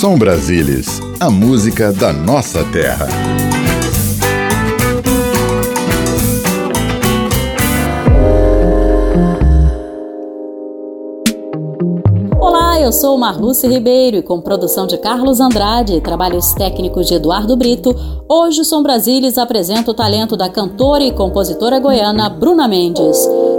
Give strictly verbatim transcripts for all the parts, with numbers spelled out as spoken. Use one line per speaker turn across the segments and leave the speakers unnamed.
Som Brasilis, a música da nossa terra.
Olá, eu sou Marluce Ribeiro e com produção de Carlos Andrade e trabalhos técnicos de Eduardo Brito, hoje o Som Brasilis apresenta o talento da cantora e compositora goiana Bruna Mendes.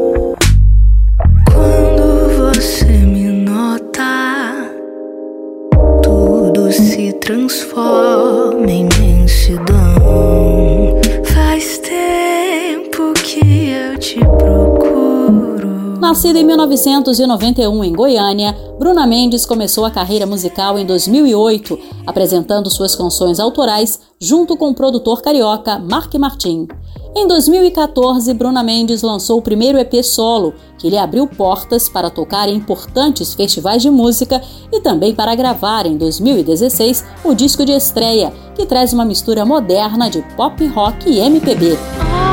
Quando você me nota, tudo se transforma em imensidão. Faz tempo que eu te procuro.
Nascida em mil novecentos e noventa e um em Goiânia, Bruna Mendes começou a carreira musical em dois mil e oito, apresentando suas canções autorais junto com o produtor carioca Mark Martin. Em dois mil e quatorze, Bruna Mendes lançou o primeiro E P solo, que lhe abriu portas para tocar em importantes festivais de música e também para gravar, em dois mil e dezesseis, o disco de estreia, que traz uma mistura moderna de pop, rock e M P B.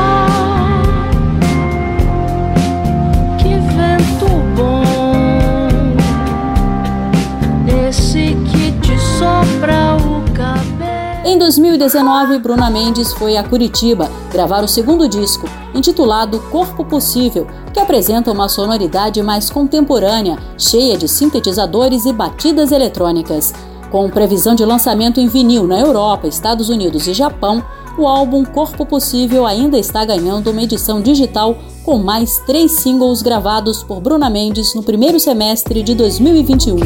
Em dois mil e dezenove, Bruna Mendes foi a Curitiba gravar o segundo disco, intitulado Corpo Possível, que apresenta uma sonoridade mais contemporânea, cheia de sintetizadores e batidas eletrônicas. Com previsão de lançamento em vinil na Europa, Estados Unidos e Japão, o álbum Corpo Possível ainda está ganhando uma edição digital com mais três singles gravados por Bruna Mendes no primeiro semestre de dois mil e vinte e um.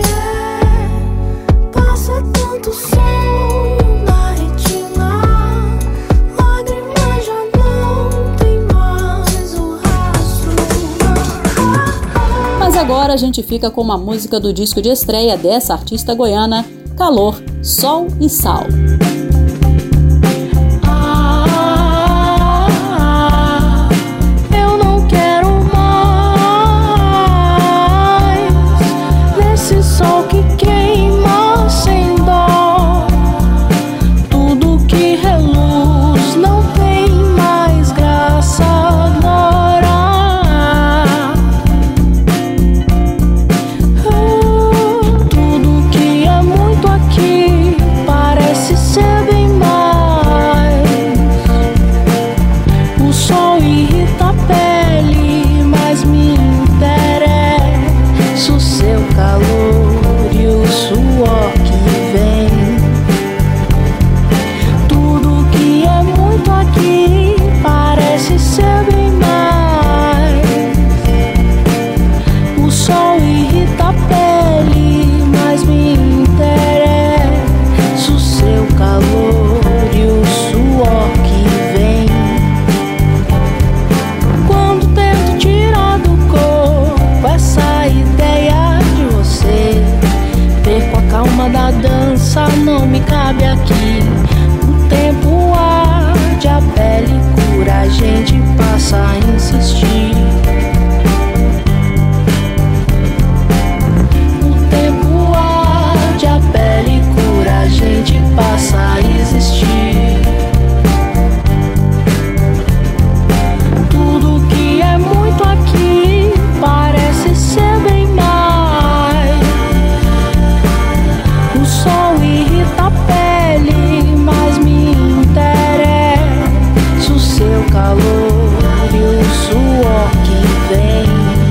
Agora a gente fica com uma música do disco de estreia dessa artista goiana, Calor, Sol e Sal.
Ah, eu não quero mais desse sol que queima sem dó. Tudo que reluz não tem mais graça agora. Não me cabe aqui. O tempo arde, a pele cura, a gente passa a insistir. O tempo arde, a pele cura, a gente passa a existir. Tudo que é muito aqui parece ser bem mais. O sol irrita a pele, mas me interessa o seu calor e o suor que vem.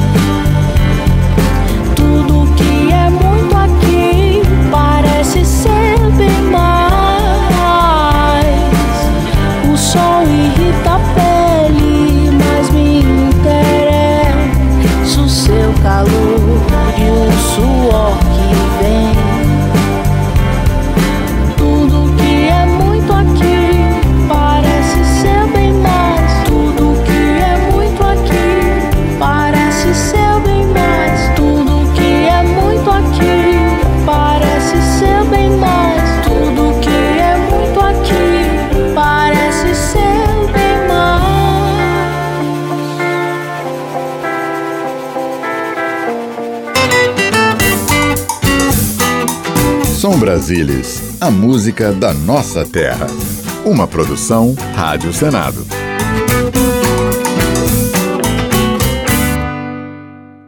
Tudo que é muito aqui parece ser bem mais. O sol irrita a pele, mas me interessa o seu calor e o suor que vem.
Som Brasilis, a música da nossa terra. Uma produção Rádio Senado.